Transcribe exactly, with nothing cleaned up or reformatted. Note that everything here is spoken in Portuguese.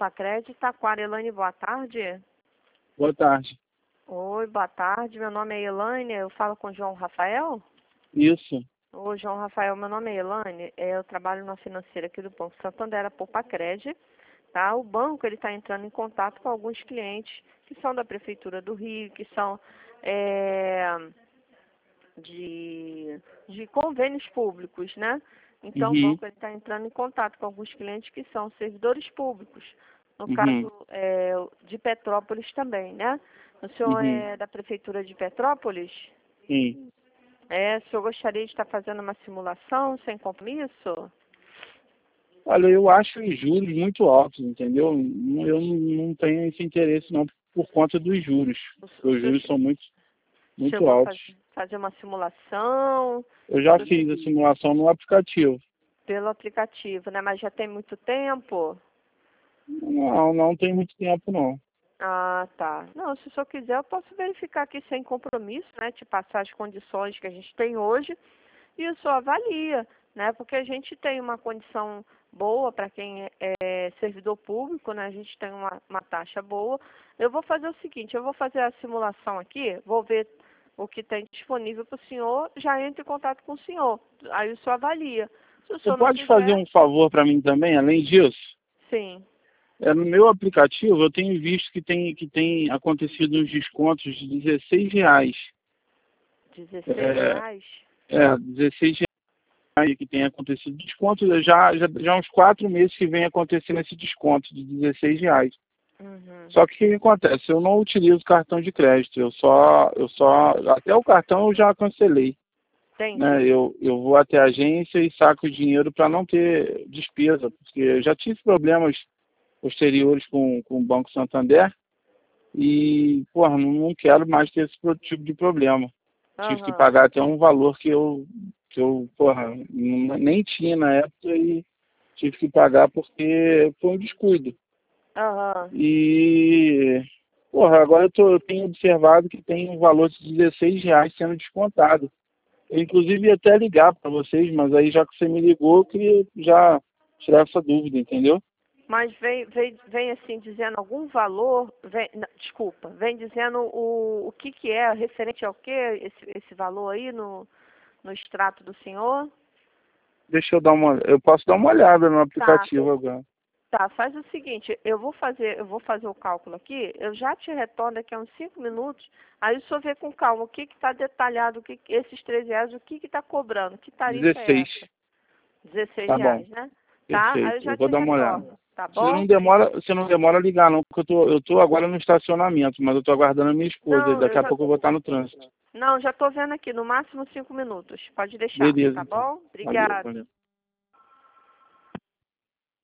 Pacred, Taquara. Elaine, boa tarde. Boa tarde. Oi, boa tarde. Meu nome é Elaine, eu falo com o João Rafael? Isso. Oi, João Rafael, meu nome é Elaine, eu trabalho na financeira aqui do Banco Santander, a Pacred, tá? O banco ele está entrando em contato com alguns clientes que são da Prefeitura do Rio, que são é, de, de convênios públicos, né? Então, o Uhum. banco está entrando em contato com alguns clientes que são servidores públicos, no Uhum. caso é, de Petrópolis também, né? O senhor Uhum. é da Prefeitura de Petrópolis? Sim. É, o senhor gostaria de estar fazendo uma simulação sem compromisso? Olha, eu acho os juros muito altos, entendeu? Eu não não tenho esse interesse não por conta dos juros. O, o Os senhor juros são muito, muito chegou a faz, altos. fazer uma simulação? Eu já O fiz senhor- a simulação no aplicativo. Pelo aplicativo, né? Mas já tem muito tempo? Não, não tem muito tempo não. Ah, tá. Não, se o senhor quiser, eu posso verificar aqui sem compromisso, né? Te passar as condições que a gente tem hoje e o senhor avalia, né? Porque a gente tem uma condição boa para quem é, é servidor público, né? A gente tem uma, uma taxa boa. Eu vou fazer o seguinte, eu vou fazer a simulação aqui, vou ver o que tem disponível para o senhor, já entro em contato com o senhor. Aí o senhor avalia. Se o Você senhor não pode fazer quiser, um favor para mim também, além disso? sim. É, no meu aplicativo eu tenho visto que tem, que tem acontecido uns descontos de dezesseis reais. dezesseis É, reais? é dezesseis reais que tem acontecido desconto. Já, já, já há uns quatro meses que vem acontecendo esse desconto de dezesseis reais. Uhum. Só que o que acontece? Eu não utilizo cartão de crédito. Eu só, eu só, até o cartão eu já cancelei. Né? Entendi. Eu, eu vou até a agência e saco o dinheiro para não ter despesa, porque eu já tive problemas posteriores com, com o Banco Santander e, porra, não, não quero mais ter esse pro- tipo de problema. Tive que Aham. pagar até um valor que eu, que eu porra, não- nem tinha na época e tive que pagar porque foi um descuido. Aham. E, porra, agora eu, tô, eu tenho observado que tem um valor de dezesseis reais sendo descontado. Eu, inclusive, ia até ligar para vocês, mas aí já que você me ligou, eu queria já tirar essa dúvida, entendeu? Mas vem, vem, vem assim dizendo algum valor, vem, não, desculpa, vem dizendo o, o que que é, referente ao que esse, esse valor aí no, no extrato do senhor? Deixa eu dar uma, eu posso dar uma olhada no Tá, aplicativo agora. tá, faz o seguinte, eu vou fazer, eu vou fazer o cálculo aqui, eu já te retorno daqui a uns cinco minutos, aí o senhor vê com calma o que que está detalhado, o que, que- esses treze reais, o que que está cobrando, que tarifa é dezesseis. essa? dezesseis Tá bom, reais, né? Tá? Aí eu perfeito. já Eu vou te dar uma olhada. retorno, tá Você não bom? demora, você não demora a ligar não, porque eu tô, eu tô agora no estacionamento, mas eu tô aguardando a minha esposa e Não, daqui eu a já, pouco eu vou estar no trânsito. não, já estou vendo aqui, no máximo cinco minutos. Pode deixar, tá Beleza, então. bom? Valeu, Obrigada. valeu.